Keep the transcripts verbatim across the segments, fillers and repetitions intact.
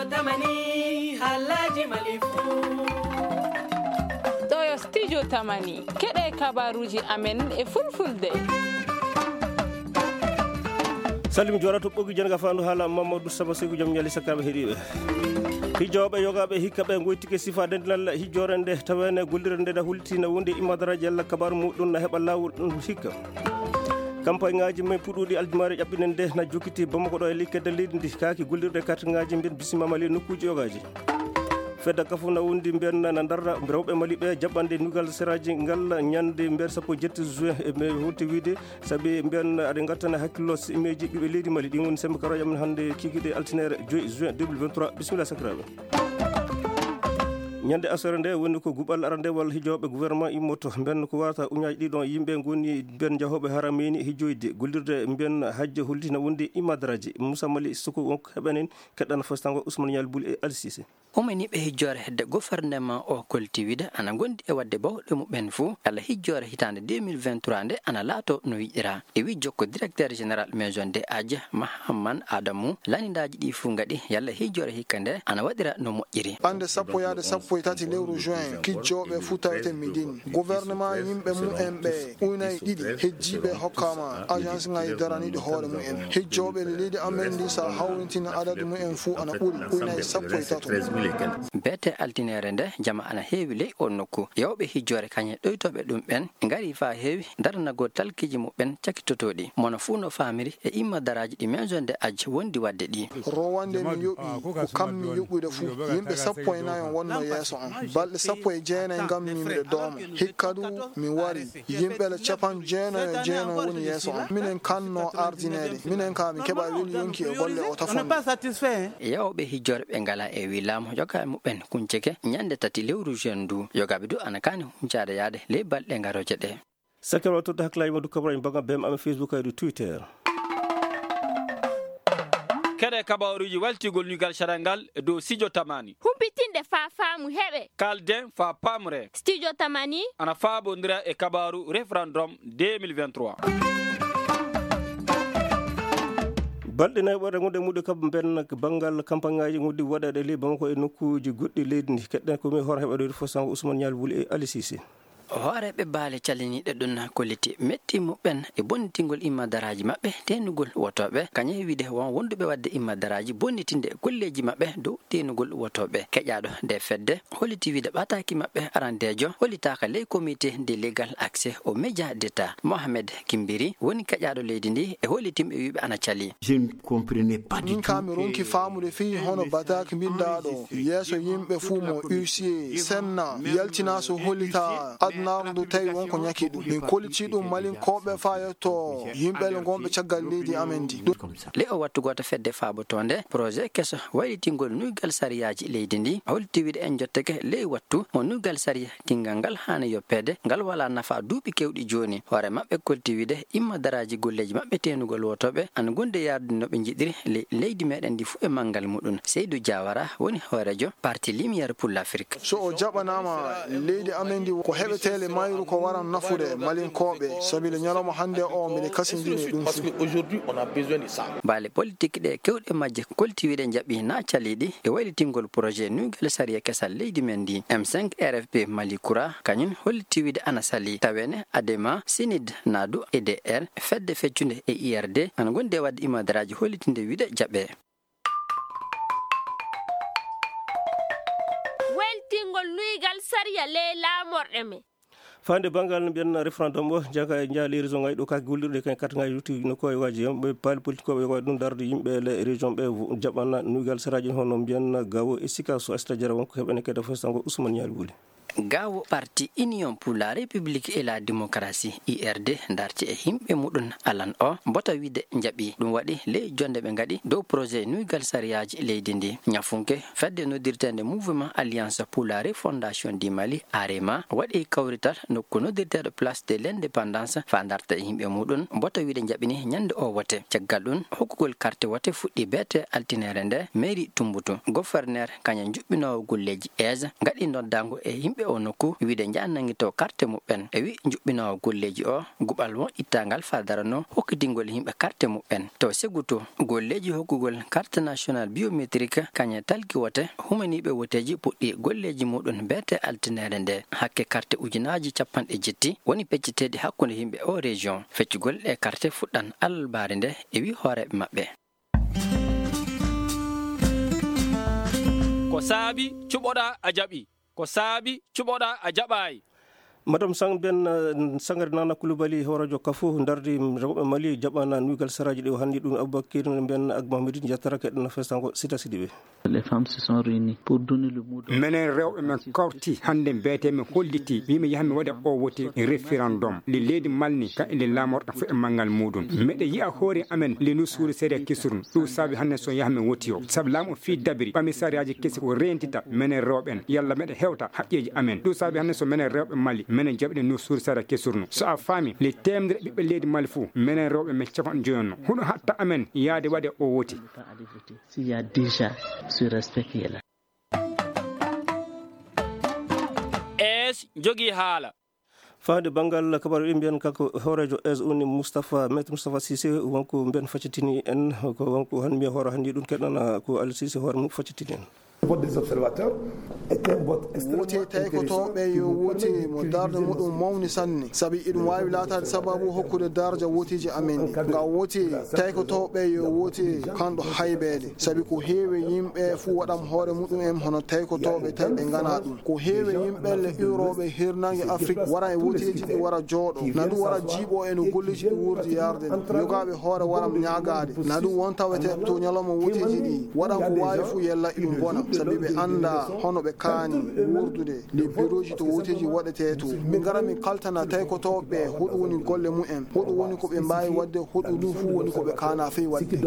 tamani halaji malifu ɗo studio tamani keɗe kabaruji amen e fulfulde. salimi jora to ɓogi janga fandu haala Mamadou Saba Segu jam ñali sakaɓe heeɗiɓe hijoɓe yogaɓe hikka ɓe goytike sifa dendinal hijore nde tawene gollire nde da hultina wonde imadaraji allah kabaru muɗum na heɓa lawol ɗum hikka campagne ngaji men puɗuɗi aljumare ƴaɓɓinen nde na jokkiti Bamako ɗo e likkede leydi ndi kaaki gollirɗe carte ngaji mbiyen bisimama mali nokkuji yogaji fedda kafu na wondi mbiyen na darda rewɓe mali ɓe jaɓɓande nugal seraji ngal ñande mbiyen sappo jetti juin e mi hulti wiide saabi mbiyen aɗa gattana hakkillo imeji ɓiɓe leydi mali ɗin woni sembe karoje men hannde kikiɗe altinere joyi juin deux mille vingt-trois bisimilla sakiraɓe ñande asore nde woni ko guɓal arandewal hijoɓe gouvernement immoto mbiyen ko wata uñaji ɗiɗon yimɓe goni mbiyen jahoɓe harameni hijoyde gollirde mbiyen hajje hollitina wonde imadaraji Moussa Mali soko wonko heɓanen keɗɗana fastango Ousmane Nial Bouli e Ali Cissé umani ɓe hijjore hedde gouvernement o koltiwide ana gondi e wadde bawɗe muɓen fuu allah hijjore hitande deux mille vingt-trois nde ana laato no yiɗira e wi jokko directeur général maison de Adja Mahamman Adamou lanindaji ɗi fuu gaɗi yalla hijjore hikka nde ana waɗira no moƴƴiri ande sappo yaade sappo e tati lewru juin kijjoɓe fuu tawete midin gouvernement yimɓe mumen ɓe unayi ɗiɗi hejjiɓe hokkama agence ngaji daraniɗe hoore mumen hejjoɓe leydi amen ndi sa hawrintina adadu mumen fuu ana ɓuuri unayi sappo e tato bete altinere nde jama ana heewi ley on nokku yewɓe hijjore kañe ɗoytoɓe ɗum ɓen ngari fa heewi daranago talkiji muɓen cakitotoɗi mono fuu no famiri e immadaraji ɗi maison de Adja wondi wadde ɗi rowande mi yoɓi ko kammi yoɓude fuu yimɓe sappo e nayo wonno yeeso on balɗe sappo e jeenayi ngam mimɗe dooma hikka du mi wari yimɓele capan jeenoyo e jeenoyo woni yeeso on minen kanno ardinede minen ka mi keɓa weli yonki e golle o tafonde yewɓe hijjore ɓe ngala e wi laamu yoga muɓen kunceke ñande tati lewru juin du yogaɓe du ana kani huncade yaade ley balɗe garoje ɗe sakira wattude hakkillaji Madou Camara e bagam bem amen Facebook e Twitter keɗe kabaruji waltigol ñugal sarangal dow studio tamani humpitinde fa faamu heɓe kalden fa pamre studio tamani ana faabodira e kabaru référendum deux mille vingt-trois balɗe nayi ɓoɗe gonɗe muɗe kaba mben banggal campagne ngaji guddi waɗaɗe ley Bamako e nokkuji goɗɗi leydi ndi keɗɗen komi hoore heɓaɗoyde fof sango Ousmane Nial Bouli e Ali Cissé hooreɓe baale caliniɗe ɗum kolliti metti muɓen e bonnitingol immadaraji maɓɓe tenugol wotoɓe kañe wiide won wonduɓe wadde immadaraji bonnitinde golleji maɓɓe dow tenugol wotoɓe keƴaɗo nde fedde holliti wiide ɓataki maɓɓe arandejo hollitaka ley comité de légal accès aux médias d'état Mohamed Kimbiri woni keƴaɗo leydi ndi e hollitimɓe wiɓe ana cali min kami ronki famude fi hono bataki mbindaɗo yeeso yimɓe fuu mo huissier senna yaltina so hollita adnardu tawi wonko ñaki ɗum min koliti ɗum malin koɓe fayetto yimɓele gonɓe caggal leydi amen ndi le o wattu goto fedde faabotonde projet keso waylitingol nuygal sariyaji leydi ndi holti wiide en jotteke ley wattu mo nuygal sariya tingal ngal hana yoppede ngal wala nafa duuɓi kewɗi joni hoore maɓɓe kolti wiide immadaraji golleji maɓɓe tenugol wotoɓe ana gonde yarde no ɓe jiɗiri leydi meɗen ndi fuu e manggal muɗum Seydou Diawara woni hoorejo parti lumiére pour l'Afrique so o jaɓanama leydi amen ndi ko heɓete tele mayru ko waran nafude malinkoɓe sabile ñalawma hande o miɗe kasindini ɗum baale politique ɗe kewɗe majje kolti wiide jaɓi na caliɗi e waylitingol projet nuygal sariya kesal leydi men ndi M cinq R F P Mali Koura kañum holliti wiide ana sali tawene adema sinid nadu E D R fedde feccunde e I R D ana gonde wadde imadaraji hollitinde wiide jaɓe weltingol nuygal sariya le laamorɗe me fande bangal no mbiyen référendum o jaka e jaali région ngaji ɗo kake gollirɗe kañ carte ngaji rutti no koye waji yimɓe paali politique oɓe waɗi ɗum darde yimɓe le région ɓe jaɓanna nuygal saraji hono mbiyen gawo e sika so asta jara wonko heɓene kede fof sango Ousmane Nial Bouli gawo parti union pour la république et la démocratie I R D darti e himɓe muɗum alan o bota wiide jaɓi ɗum waɗi ley jonde ɓe gaɗi dow projet nuygal sariyaji leydi ndi ñafunke fedde noddirtede mouvement alliance pour la refondation du Mali arema waɗi kawrital nokku noddirteɗo place de l'indépendance fa darta e himɓe muɗum bota wiide jaɓini ñande o wote caggal ɗum hokkugol carte wote fuɗɗi bete altinere nde mairie Tumbutu gouverneur kañum juɓɓinowo golleji aise gaɗi noddago e yimɓe o nokku wiide jannangito carte muɓɓen e wi juɓɓinowo golleji o gubal won ittangal fadarano hokkidingol himɓe carte muɓɓen to seguto golleji hokkugol carte national biométrique kañe talki wote humaniɓe woteji puɗɗi golleji muɗum bete altinere nde hakke carte ujunaji capanɗe jetti woni pecciteɗi hakkude himɓe o région feccugol e carte fuɗɗan albare nde e wi hooreɓe maɓɓe ko saabi cuɓoɗa a jaɓi ko saabi cuɓoɗa a jaɓayi madame sang ben sangare nana kulubali horajo kafo dardi rewɓe mali jaɓana nuigal saraji ɗe handi ɗum aboubakir ben ak mamadou diatara keɗen festanko sita sidiɓe les femmes se sont réunies pour donner le mot menen rewɓe men kawti hande mbiyete min holliti wimi yaha mi waɗa o woti référendum li leydi malni ka ele lamorɗo fo e manggal muɗum meɗe yiya hoore amen li nu suuri séria kisurn ɗum saabi hande so yaha min woti o saabu laamu fi dabiri ɓami sariyaji kesi ko rentita menen rewɓen yalla meɗe hewta haqqeji amen ɗum saabi hande so menen rewɓe mali menen jaɓɗe nu suuri séria kisurno so a faami li temdere ɓiɓɓe leydi mali fou menen rewɓe men capan joyonno huɗo hatta amen yaade waɗe o woti s'il y a déjà ce respect qui est là. es jogi haala faade bangal kabaru ɗi mbiyan kanko horejo es uni moustapha maître moustapha sisé wonko mbiyan faccitini en ko wonko han mbiya hoore hannde ɗum keɗɗana ko ali sisé hoore mum faccitini en vote des observateurs était un vote wote tawi ko toɓe yo woti mo darde muɗum mawni sanne saabi iɗum wawi latade sababu hokkude darja wotiji amen nga woti tawi ko toɓe yo woti kanɗo haybede saabi ko heewi yimɓe fuu waɗam hoore muɗum en hono tawi ko toɓe tawi ɓe gana ɗum ko heewi yimɓelle iwroɓe hirnangue afrique wara e wotiji ɗi wara jooɗo na ɗum wara jiiɓo e no golleji ɗi wurdi yarde yogaɓe hoore waram ñagade na ɗum won tawete to ñalawma wotiji ɗi waɗan ko wawi fuu yella iɗum bona sabi ɓe anda hono ɓe kaani wurdude les bureau ji to woteji waɗete to min gara min kaltana tawi ko toɓɓe huɗo woni golle mumen huɗo woni ko ɓe mbawi wadde huɗo ɗum fuu woni ko ɓe kana fewi wadde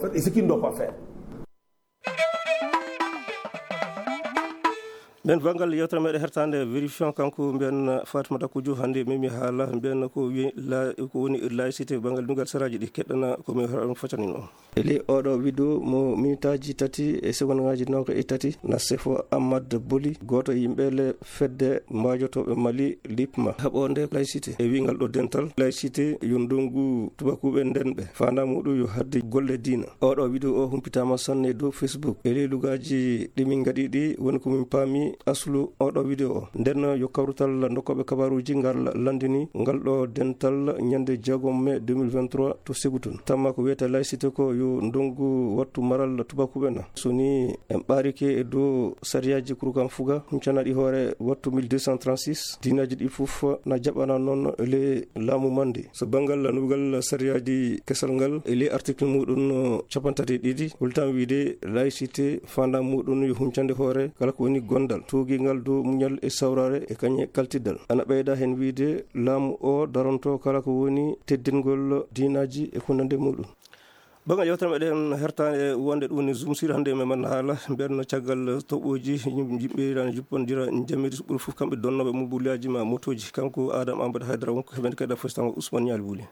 ben bangal yewtere meɗe hertande vérifiant kanko mbiyan fatimata koudiou hannde mimi haala mbiyan ko wi la ko woni laïcité bangal nugal saraji ɗi keɗɗana komi foccanin o eli oɗo vidéo mo minutaji tati e seconde ngaji nonko e tati na sefo amadou boli goto yimɓele fedde mbajotoɓe mali lipma haɓonde laïcité e wingal ɗo dental laïcité yo ndongu tubakuɓe ndenɓe fanda muɗum yo hadde golle dina oɗo vidéo o humpitama sanne dow facebook e leylugaji ɗimin gaɗi ɗi woni komin paami aslu oɗo vidéo o nden yo kawrutal dokkoɓe kabaruji ngal landini ngal ɗo dental ñande jeegom mai deux mille vingt-trois to Ségoutoune tamma ko wiyete laïcité ko yo ndongu wattu maral tubakuɓe na soni en ɓarike e dow sariyaji kurukan fuga huncanaɗi hoore wattu mille deux cent trente-six dinaji ɗi fof na jaɓana noon ele laamu mande so banggal nugal sariyaji kesal ngal ele article muɗum capantati ɗiɗi hultan wiide laïcité fanda muɗum yo huncande hoore kala ko woni gondal tuugingal dow muñal e sawrare e kañe kaltiddal ana ɓeyda hen wiide laamu o daronto kala ko woni teddingol dinaji e ko nande muɗum baga yewtere meɗen hertade wonde ɗum ni zoom sir hannde meman haala mbiyanno caggal toɓoji yimɓe rani juppondira jammidi ɓuuri fof kamɓe donnoɓe mobiliyaji ma motoji kanko adama amadou haydara wonko heɓen kayɗa fostango ousmane ñaali buuli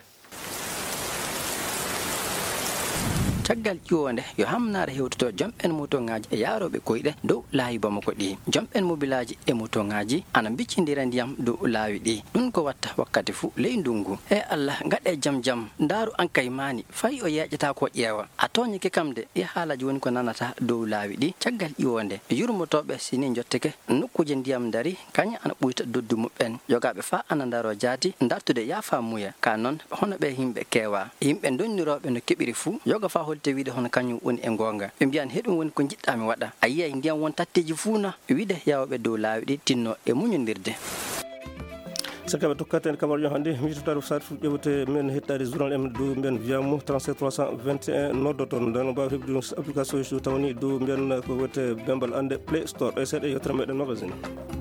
caggal ƴiwonde yo hamnare hewtoto jomɓen motoŋaji e yaroɓe koyɗe dow laawi bamako ɗi jomɓen mobilaji e motoŋaji ana biccindira ndiyam dow laawi ɗi ɗum ko watta wakkati fuu ley ndungu e allah gaɗe jam jam ndaaru an kay mani fayi o yeƴata ko ƴeewa a toñike kam de e haalaji woni ko nanata dow laawi ɗi caggal ƴiwonde yurmotoɓe sini jotteke nokkuje ndiyam dari kaña ana ɓuyta doddu muɓɓen yogaɓe fa ana ndaro jaati dartude yaafa muya ka noon hono ɓe yimɓe keewa yimɓe donniroɓe no keɓiri fuu yoga fa te wiide hono kañum woni e gonga ɓe mbiyan heɗum woni ko jiɗɗami waɗa a yiyay ndiyam won tatteji fuuna wiide yawɓe dow laawi ɗi tinno e muñodirde sakaɓe tokkaten kabarujo hannde mitotade sat fu ƴewete men hettade journal em dow mbiyan wiyamo trente-sept trois cent vingt et un noddoton nden mbawi hebdude application ji tawni dow mbiyan ko wiyete bembal ande play store ɗe seeɗa yettere meɗen magazine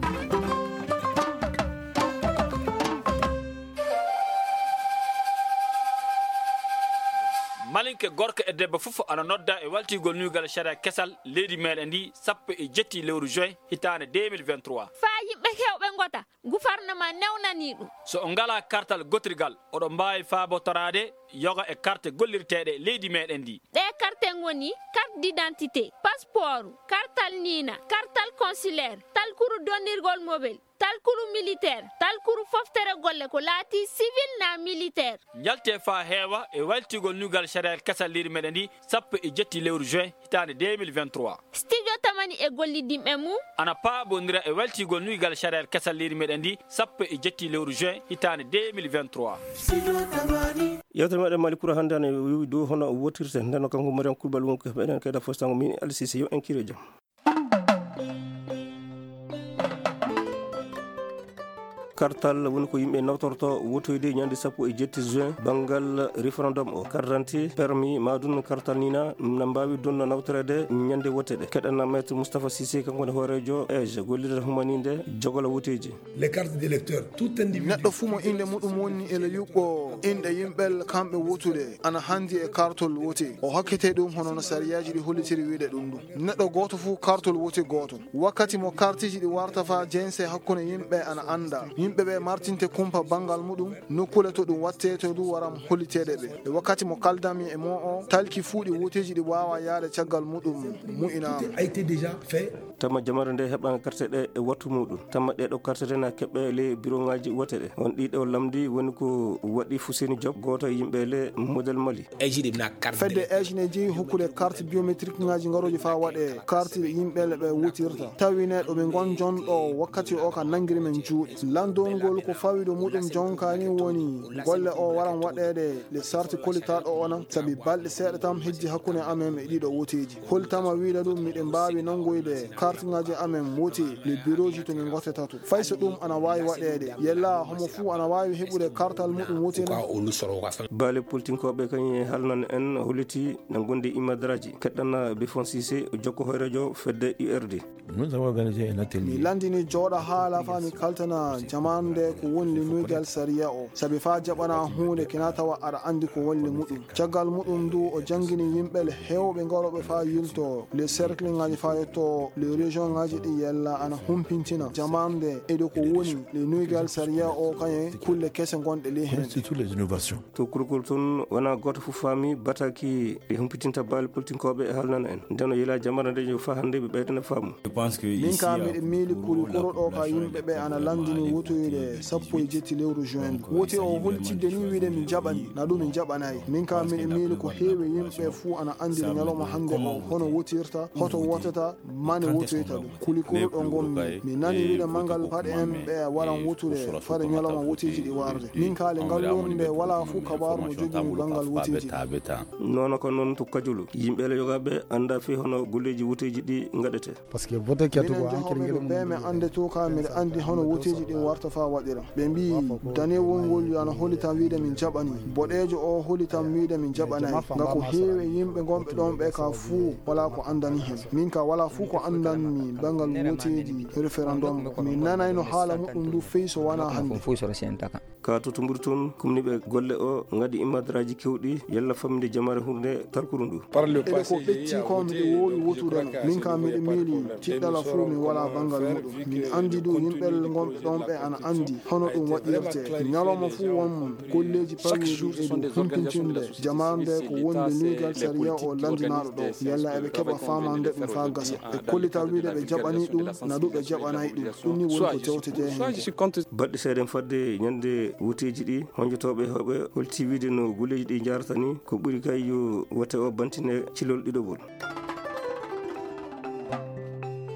malinke gorko e debbo fof ana nodda e waltigol nugal sharia kesal leydi meɗen ndi sappo e jetti lewru juin hitande deux mille vingt-trois fa yimɓe hewɓe gota gouvernement newnani ɗum so o ngala kartal gotrigal oɗo mbawi fabotorade yoga e carte gollirteɗe leydi meɗen ndi ɗe carte goni carte d'identité passeport kartal nina kartal consulaire talkuru donirgol mobile talkuru militaire talkuru foftere golle ko laati civil na militaire njalte fa heewa e waltigol nugal sharia kasal leydi meɗen ndi sappo e jetti lewru juin hitande deux mille vingt-trois studio tamani e gollidimɓe mum ana paabodira e waltigol nugal sharia kasal leydi meɗen ndi sappo e jetti lewru juin hitande deux mille vingt-trois yewtere meɗen Malikura hannde ane wiwi dow hono wotirte ndeno kanko mariam kulbal wonko ko heɓeɗen kayda fostango min alsisi yo en kiro jam kartal woni ko yimɓe nawtorto wotoyde ñande sappo e jetti juin bangal référendum o carte d'identité permis madun kartal nina na mbawi donno nawtorede ñande woteɗe keɗana maître Moustapha Cissé kanko ne hoorejo ege gollirde humaninde jogola woteji les cartes d'électeurs tout individu neɗɗo fuu mo inde muɗum woni ele yuɓɓo inde yimɓel kamɓe wotude ana handi e kartol wote o hokkete ɗum hono no sariyaji ɗi hollitiri wiide ɗum ɗum neɗɗo goto fuu kartol wote goto wakkati mo kartiji ɗi warta fa jense hakkude yimɓe ana anda yimɓe ɓe martinte kumpa bangal muɗum nokkule to ɗum watte to ɗum waram holliteɗe ɓe e wakkati mo kaldami e mo o talki fuuɗi woteji ɗi wawa yaade caggal muɗum mu'inama a été déjà fait tama jamare nde heɓa carte ɗe e wattu muɗum tama ɗeɗo carte ɗe na keɓɓe le bureau ngaji wote ɗe on ɗiɗo lamdi woni ko waɗi Fuseni Diop goto yimɓe le modèle Mali fedde ejine jeeyi hokkude carte biométrique ngaji garoji fa waɗe carte yimɓele ɓe wutirta tawine ɗo ɓe gon jonɗo wakkati o ka nangiri men juuɗe landongol ko fawiɗo muɗum jonkani woni golle o waran waɗede le sarti kolitaɗo ona saabi balɗe seeɗa tam hejji hakkude amen e ɗiɗo woteji holtama wiide ɗum miɗen mbawi nangoyde carte ngaji amen woti le bureau ji to min goteta to fayso ɗum ana wawi waɗede yella homo fuu ana wawi heɓude cartal muɗum wotena baale politinkoɓe kañum halnan en holliti na gonde imadaraji keɗɗana Befon Cissé jokko hoyrejo fedde U R D nous avons organisé un atelier mi landini jooɗa haala fa mi kaltana jamande ko woni nuygal sariya o saabi fa jaɓana hunde kena tawa aɗa andi ko wolli muɗum caggal muɗum ndu o jangguini yimɓele hewɓe garoɓe fa yilto les cercle ngaji fa yetto les région ngaji ɗi yella ana humpintina jamande eɗo ko woni le nuygal sariya o kañe kulle kese gonɗe li hen les innovations to kurkol toon wona goto fof faami bataki ɗi humpitinta baali politinkoɓe e halnana en ndeno yila jamara nde jo fa hande ɓe ɓeydana faamu min ka miɗe miili kuri koroɗo ka yimɓe ɓe ana landini wotoyde sappo e jetti lewru juin woti o holtidde ni wiide min jaɓani na ɗum min jaɓanayi min ka miɗe miili ko heewi yimɓe fuu ana andiri ñalawma hande o hono wotirta hoto wotata mane wotoyta ɗum kuli koroɗo gommi mi nani wiide manggal paɗe en ɓe waran wotude fade ñalawma woteji ɗi warde min kaale ngallurde wala fuu kabaru mo jogimi bangal woteji nono ko noon to kajulu yimɓele yogaɓe anda fe hono golleji woteji ɗi gaɗete par ce que vote katugo hankilngel ɓe mi ande to ka miɗe andi hono woteji ɗi warta fa waɗira ɓe mbi danewol ngol yo ana hollitan wiide min jaɓani boɗejo o hollitan wiide min jaɓanayi nga ko heewi yimɓe gonɓe ɗon ɓe ka fuu wala ko andani hen min ka wala fuu ko andanmi bangal woteji référendum mi nanayno haala muɗum ndu feyi so wona hande ka to to ɓuri toon kumniɓe golle o gadi imadaraji kewɗi yalla famde jamare hunde tarkuru ndu eɓe ko ɓetti ko miɗe wowi wotudeno min ka miɗe miili tiɗɗala fuu mi wala bangal muɗum min andi du yimɓel gonɓe ɗon ɓe ana andi hono ɗum waɗirte ñalawma fuu won golleji pawiɗi e ɗum humpintinde jamande ko wonde nuygal sariya o landinaɗo ɗo yalla eɓe keɓa famande ɗum fa gasa e kollita wiide ɓe jaɓani ɗum na ɗu ɓe jaɓanayi ɗum ɗum ni woni ko tewtete hen baɗɗe seeɗen fadde ñande woteji ɗi honjotoɓe hoɓe holti wiide no golleji ɗi jarata ni ko ɓuuri kay yo wote o bantine cilol ɗiɗoɓol